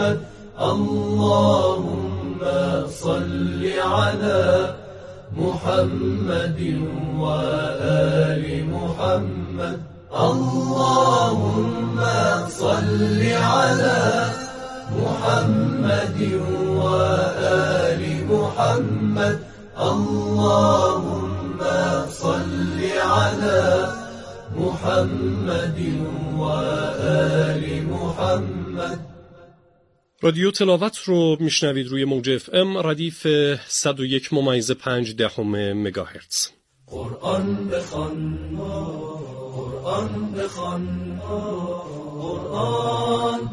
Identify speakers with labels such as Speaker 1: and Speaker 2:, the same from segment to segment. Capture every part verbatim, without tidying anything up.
Speaker 1: محمد اللهم صل على محمد وآل محمد اللهم صل على محمد وآل محمد اللهم صل على محمد وآل محمد.
Speaker 2: رادیو تلاوت رو میشنوید روی موج اف ام ردیف صد و یک ممیز پنج دهم مگاهرتز.
Speaker 1: قرآن بخوان قرآن بخوان قرآن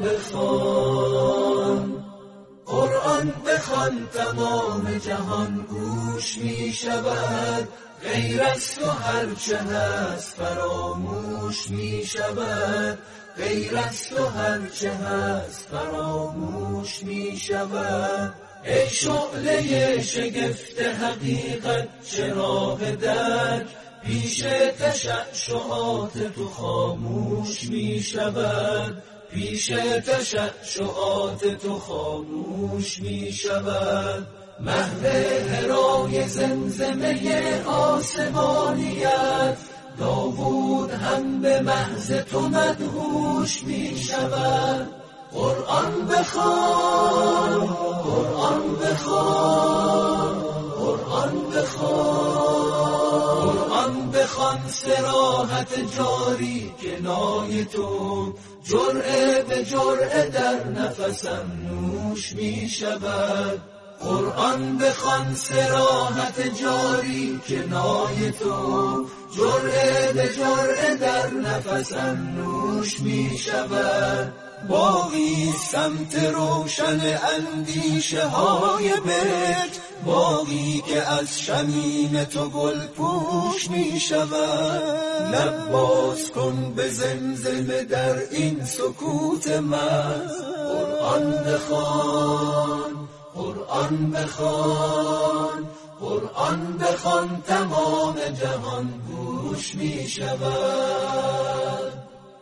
Speaker 1: بخوان قرآن بخوان تمام جهان گوش می شود، غیر از تو هرچه هست فراموش می شود، غیر از تو هرچه هست فراموش می شود. ای شعله شگفت حقیقت چراغ درک، پیش تشعشعات تو خاموش می شود، پیش تشعشعات تو خاموش می شود. محو هرای زمزمه آسمانیت، داوود هم به محض تو مدهوش می شود. قرآن بخوان قرآن بخوان قرآن بخوان قرآن بخوان صراحت جاری کنای تو، جرعه به جرعه در نفسم نوش می شود. قرآن بخوان صراحت جاری کنای تو، جرعه به جرعه در نفسم نوش می شود. باقی سمت روشن اندیشه های بهت، باقی که از شمیم تو گل پوش می شود. لب باز کن به زمزمه در این سکوت من، قرآن بخوان قرآن بخوان قرآن بخوان تمام جهان گوش می شود.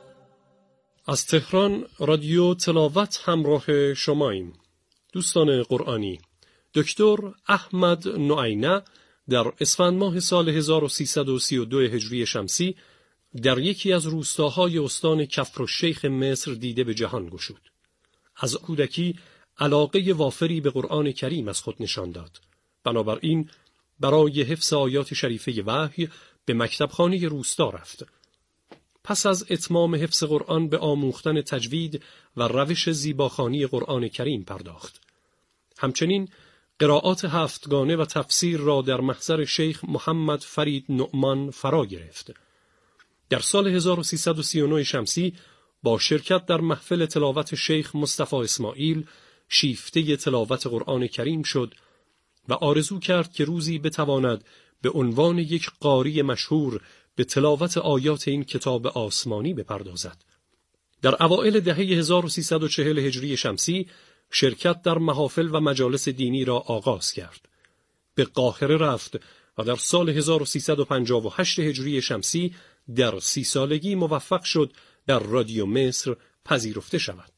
Speaker 2: از تهران رادیو تلاوت همراه شماییم. دوستان قرآنی، دکتر احمد نعینه در اسفند ماه سال هزار و سیصد و سی و دو هجری شمسی در یکی از روستاهای استان کفرالشیخ مصر دیده به جهان گشود. از کودکی علاقه وافری به قرآن کریم از خود نشان داد. بنابراین برای حفظ آیات شریفه وحی به مکتبخانه روستا رفت. پس از اتمام حفظ قرآن به آموختن تجوید و روش زیباخوانی قرآن کریم پرداخت. همچنین قرائات هفتگانه و تفسیر را در محضر شیخ محمد فرید نعمان فرا گرفت. در سال هزار و سیصد و سی و نه شمسی با شرکت در محفل تلاوت شیخ مصطفی اسماعیل شیفته تلاوت قرآن کریم شد و آرزو کرد که روزی بتواند به عنوان یک قاری مشهور به تلاوت آیات این کتاب آسمانی بپردازد. در اوائل دهه هزار و سیصد و چهل هجری شمسی شرکت در محافل و مجالس دینی را آغاز کرد. به قاهره رفت و در سال هزار و سیصد و پنجاه و هشت هجری شمسی در سی سالگی موفق شد در رادیو مصر پذیرفته شود.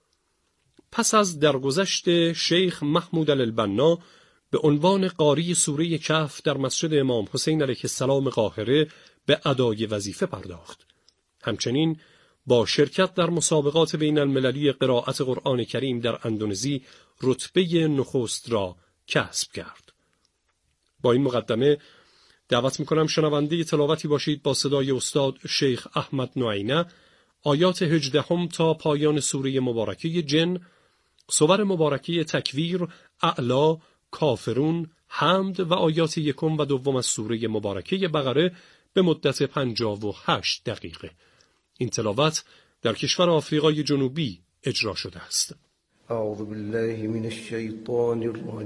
Speaker 2: پس از درگذشت شیخ محمود البنا به عنوان قاری سوره کهف در مسجد امام حسین علیه السلام قاهره به ادای وظیفه پرداخت. همچنین با شرکت در مسابقات بین المللی قرائت قرآن کریم در اندونزی رتبه نخست را کسب کرد. با این مقدمه دعوت می‌کنم شنونده تلاوتی باشید با صدای استاد شیخ احمد نعینه، آیات هجدهم تا پایان سوره مبارکه جن، سور مبارکه تکویر، اعلا، کافرون، حمد و آیات یکم و دوم از سوره مبارکه بقره به مدت پنجاه و هشت دقیقه. این تلاوت در کشور آفریقای جنوبی اجرا شده است.
Speaker 3: اعوذ بالله من الشیطان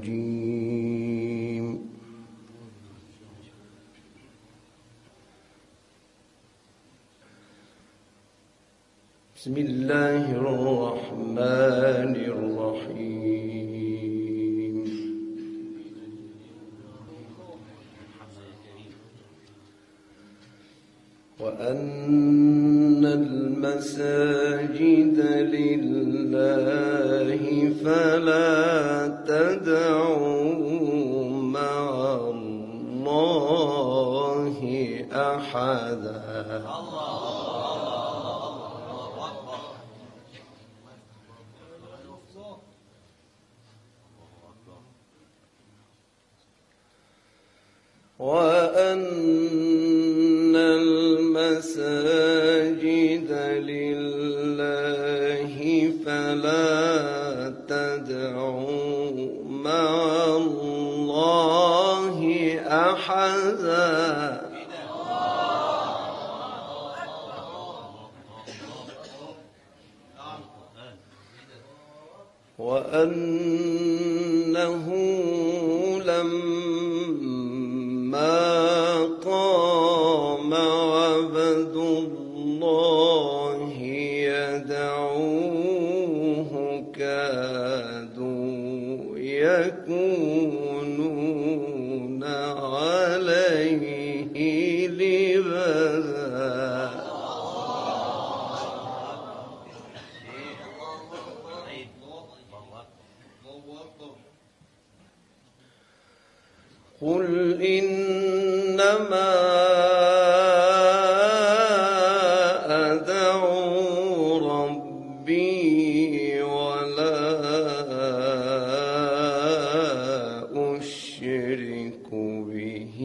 Speaker 3: الرجیم. بسم الله الرحمن الرحیم. وأن المساجد لله فلا تدعوا مع الله أحدا. وأن المساجد لله فلا تدعوا مع الله أحدا. وأنه لما قام عبد الله يدعوه كادوا يكونون عليه لبدا. قل إنما أدعو ربي ولا أشرك به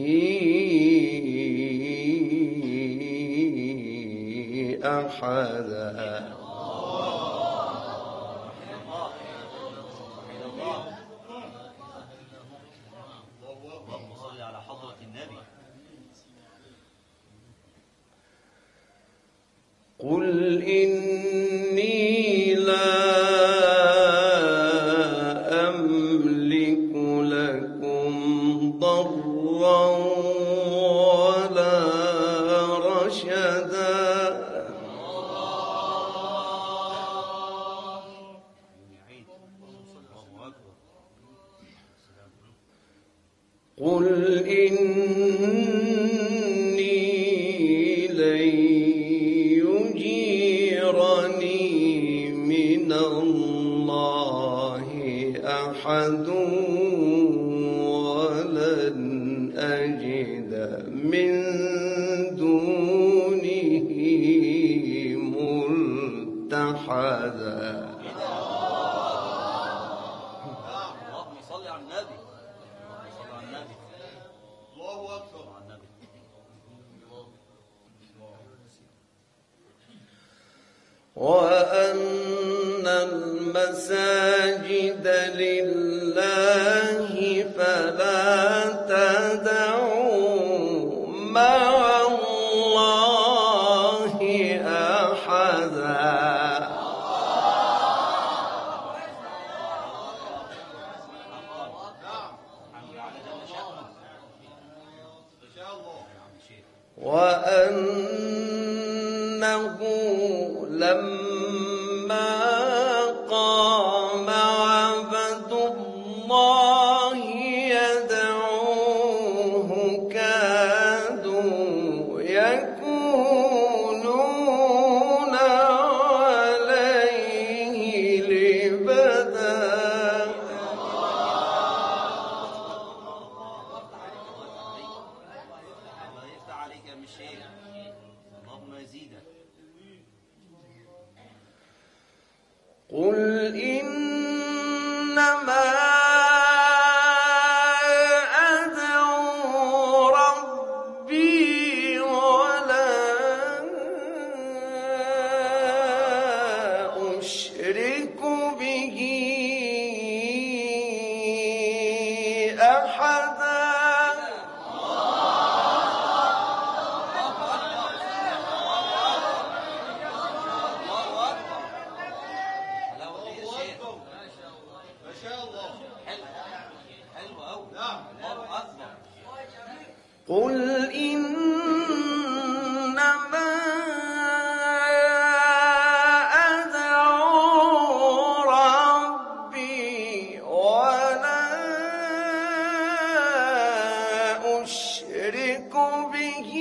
Speaker 3: أحدا. قل إني لا أملك لكم ضرا ولا رشدا. قل إني لن يجيرني من الله أحد ولن أجد من دونه ملتحدا. وأن المساجد لله فلا تدعوا مع الله أحدا. وأنه لما قام عبد الله يدعوه كادوا يكونون عليه لبدا. قل إنما أدعو ربي ولا أشرك به أحدا. قل إنما أدعو ربي ولا أشرك به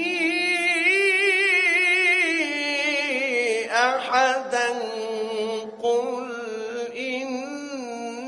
Speaker 3: أحدا. قل إن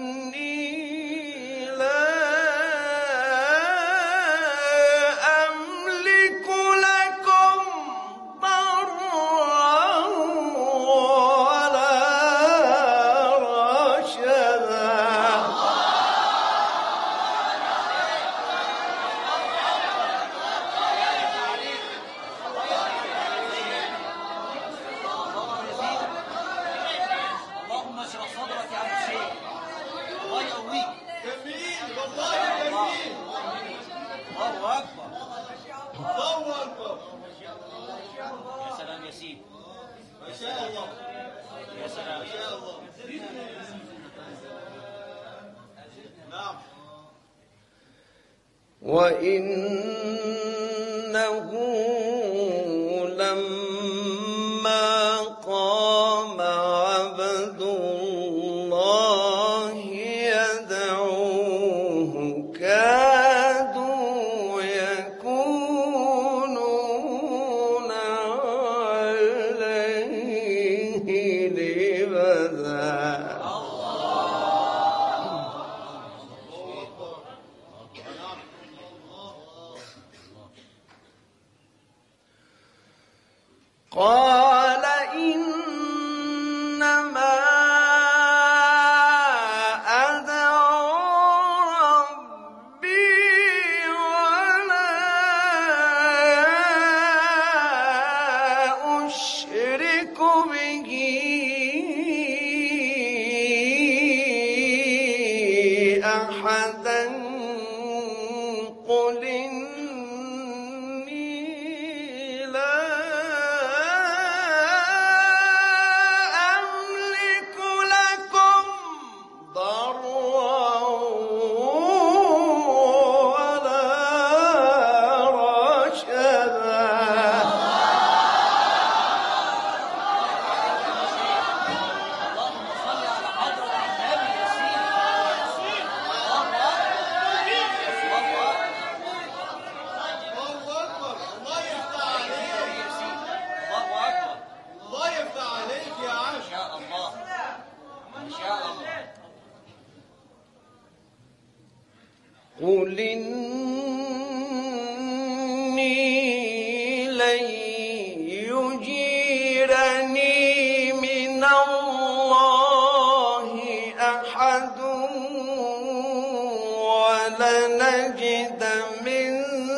Speaker 3: وإنه لما قام عبد الله يدعوه كادوا يكونون عليه لبدا. قال إنما أدعو ربي ولا أشرك به أحدا قل قل إني لن يجيرني من الله أحد ولنجد من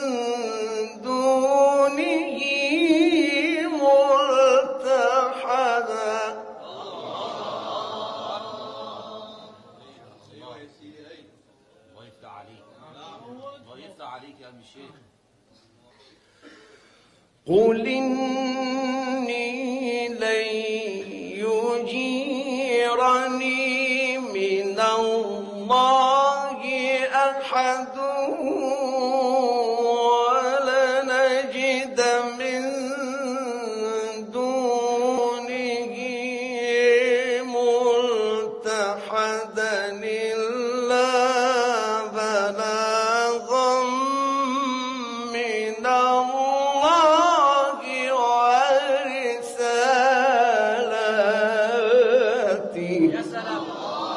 Speaker 3: دونه ملتحدا. قل إني لن يجيرني من الله أحد ولنجد من دونه ملتحدا إلا بلاغا من الله ورسالته.
Speaker 4: يا سلام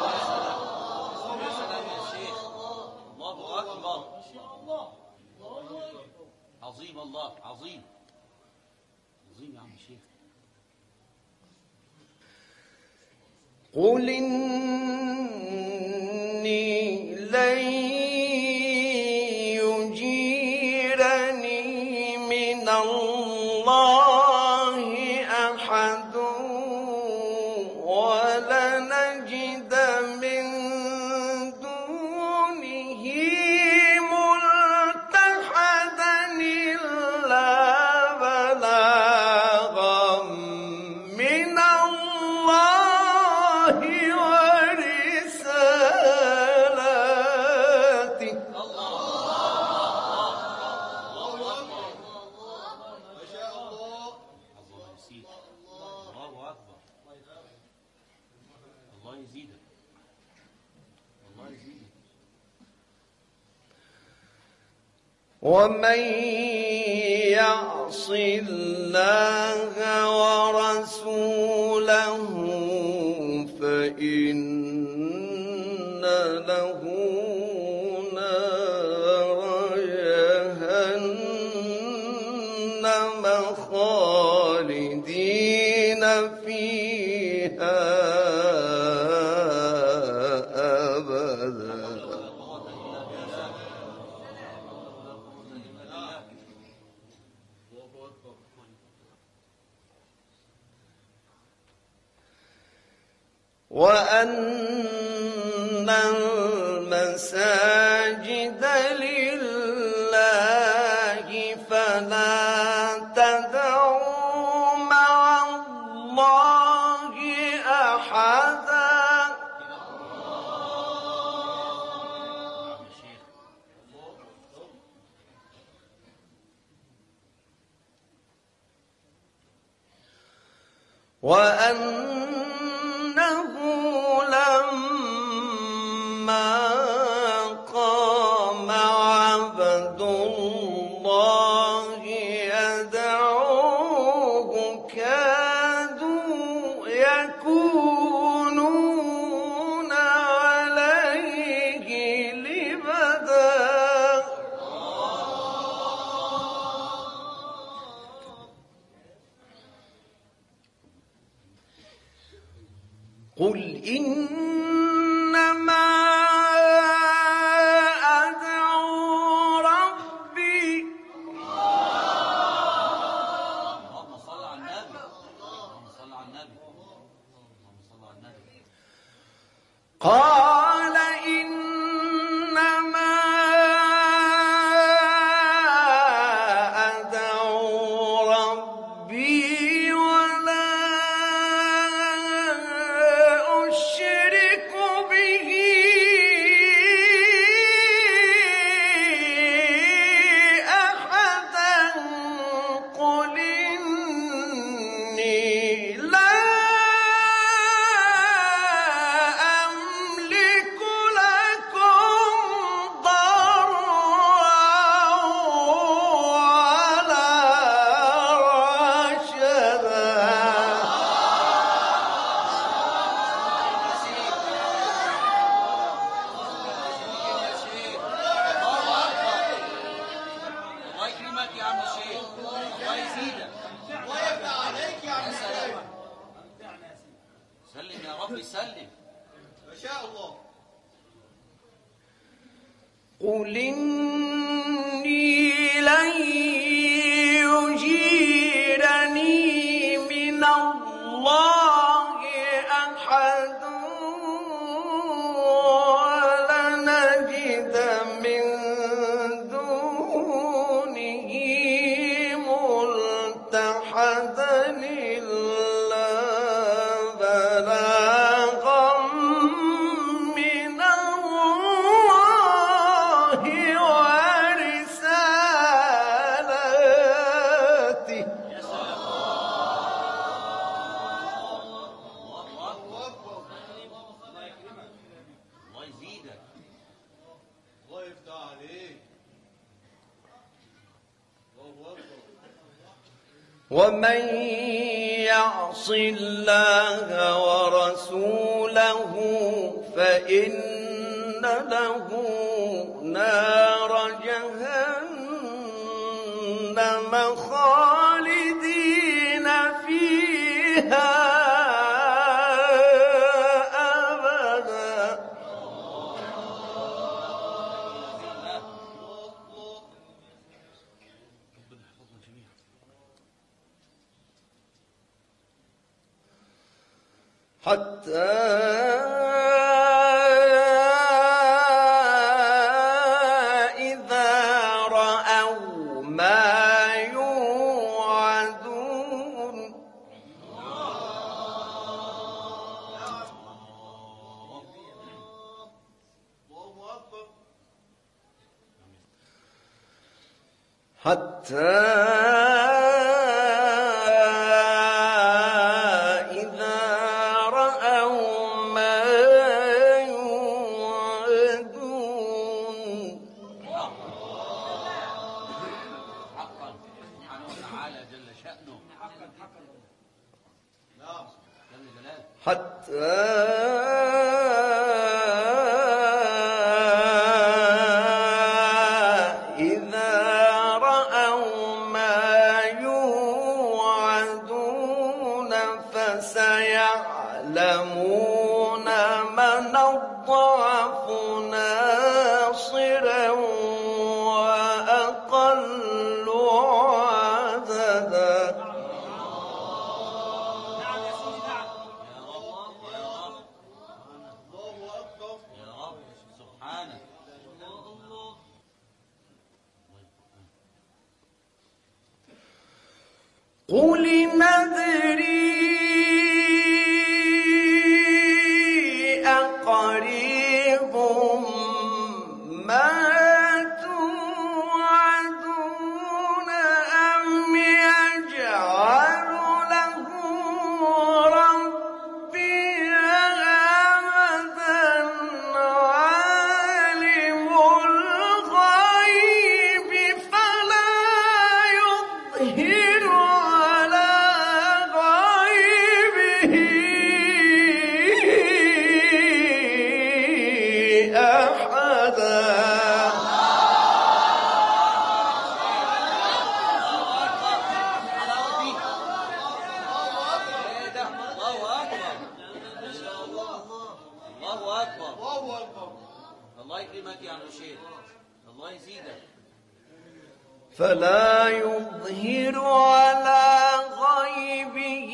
Speaker 4: يا سلام يا شيخ، الله أكبر، عظيم، الله عظيم عظيم يا عم الشيخ.
Speaker 3: قل إني لن يجيرني من الله أحد ولنجد من دونه ملتحدا إلا بلاغا من الله ورسالته. ومن يعص الله ورسوله فإن له نار جهنم خالدين فيها أبدا. وأن المساجد لله فلا تدعوا مع الله وأنه لما قام عبد الله يدعوه كادوا يكونون عليه لبدا. قل إنما أدعو ربي.
Speaker 4: اللهم صل على النبي. اللهم صل على النبي. اللهم صل على النبي.
Speaker 3: قال إنما أدعو ربي ولا أشرك به أحدا. قل إني لا أملك لكم ضرا ولا رشدا.
Speaker 4: الله يكرمك يا عم الشيخ. الله يزيدك. الله يفتح عليك يا عم الشيخ. سلم يا رب سلم. ما شاء الله.
Speaker 3: قل إني لن يجيرني من الله أحد ولنجد من دونه ملتحدا إلا بلاغا من الله ورسالته.
Speaker 4: الله يزيدك. الله يفتح عليك.
Speaker 3: ومن يعص الله ورسوله فإن له نار جهنم خالدين فيها أبدا. حتى إذا رأوا ما يوعدون حتى إذا رأوا ما يوعدون
Speaker 4: حقا سبحانه وتعالى جل شأنه. نعم جل جلاله.
Speaker 3: حتى إذا رأوا ما يوعدون فسيعلمون من الضعف ناصرا وأقل عددا.
Speaker 4: يا رب سبحانه.
Speaker 3: قل ندري أقريب ما توعدون أم يجعل له
Speaker 4: أكبر الله أكبر. الله يكرمك يا عم الشيخ، الله يزيدك.
Speaker 3: فلا يظهر على غيبه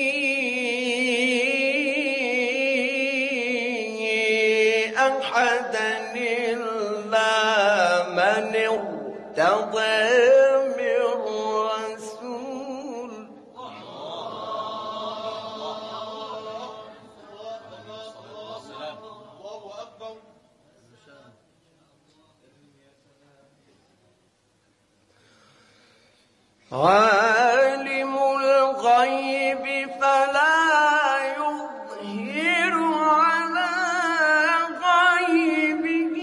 Speaker 3: أحدا إلا من ارتضى من رسول. عالم الغيب فلا يظهر على غيبه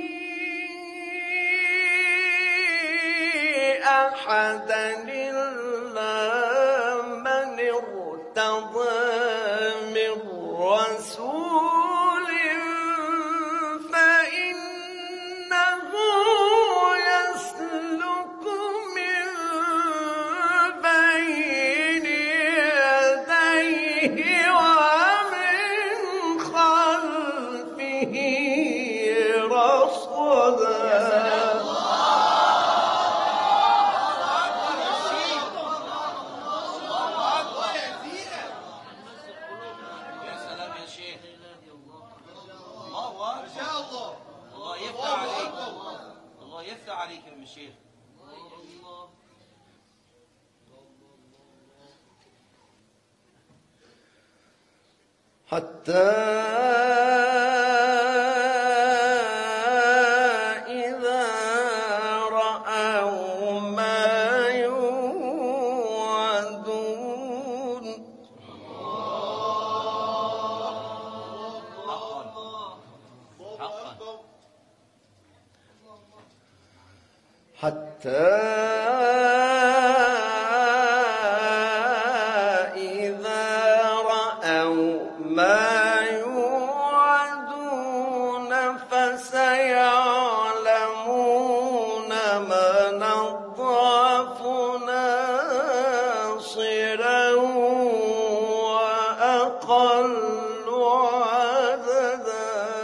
Speaker 3: أحدا إلا من ارتضى من رسول فإنه يسلك من بين يديه ومن خلفه رصدا.
Speaker 4: عليك يا شيخ.
Speaker 3: حتى إذا رأوا ما يوعدون حتى إذا رأوا ما يوعدون فسيعلمون من أضعف ناصرا وأقل عددا.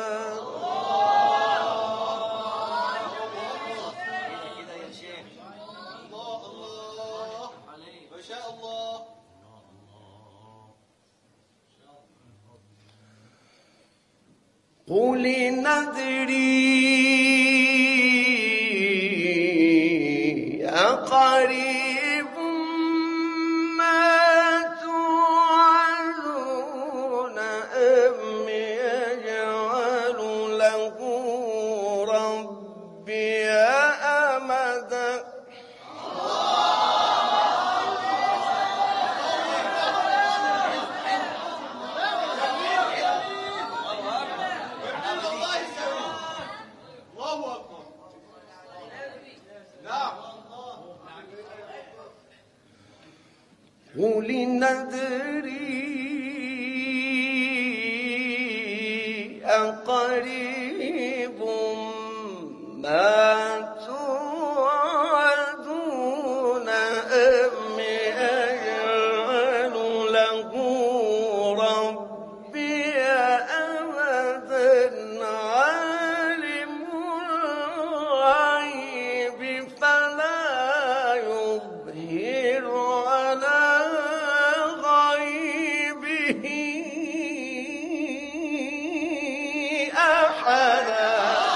Speaker 3: قل ندري أقريب ما توعدون أم يجعل له ربي أمدا. قل ندري أقريب ما توعدون أم يجعل له ربي أمدا. عالم الغيب فلا يظهر على غيبه أحدا.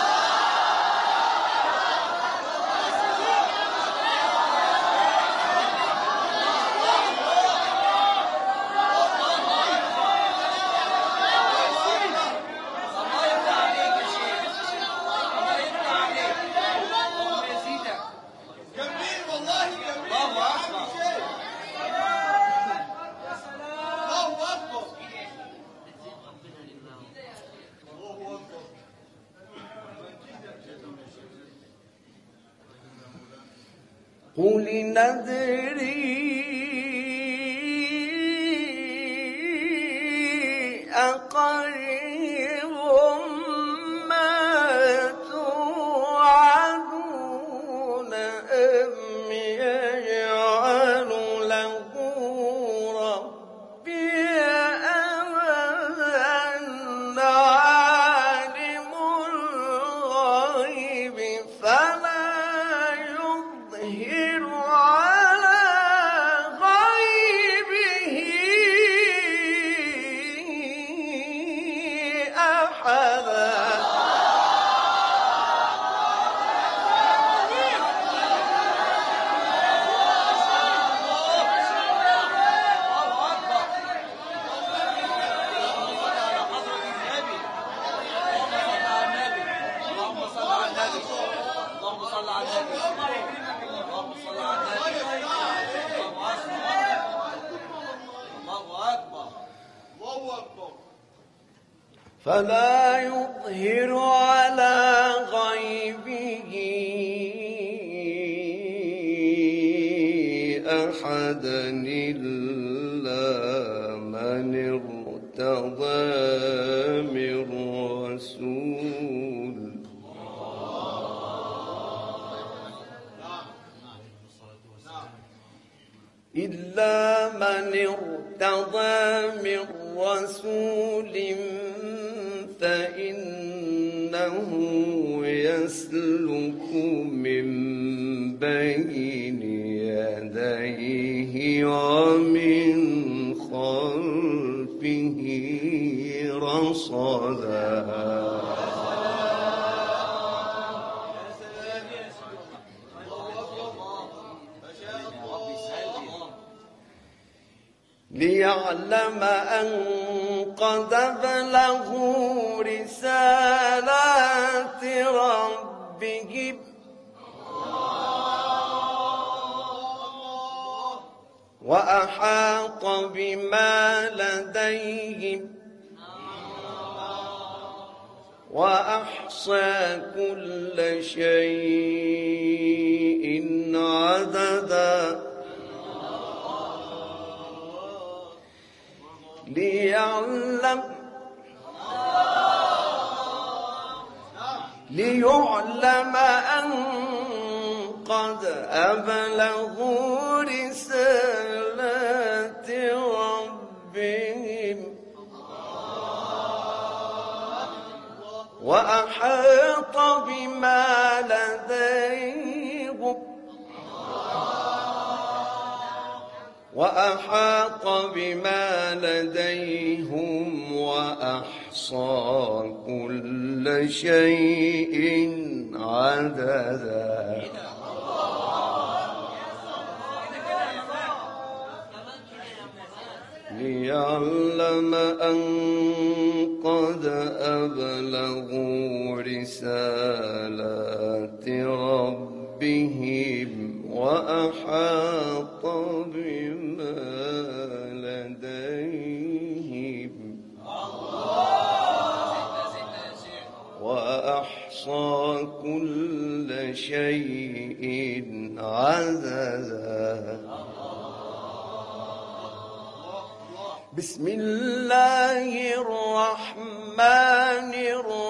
Speaker 3: قل ندري أقريب ما توعدون أم يجعل له ربي أمدا. عالم فلا يظهر على غيبه أحدا إلا من ارتضى من رسول إلا من ارتضى من رسول فإنه يسلك من بين يديه ومن خلفه رصدا ليعلم أن قد بلغوا رسالات ربهم وأحاط بما لديهم وأحصى كل شيء عددا ليعلم ليعلم أن قد أبلغوا رسالات ربهم وأحاط بما لديهم وأحاط بما لديهم وأحصى كل شيء عددا ليعلم أن قد أبلغوا رسالات ربهم وأحاط بما لديهم وأحصى كل شيء عددا بسم الله الرحمن الرحيم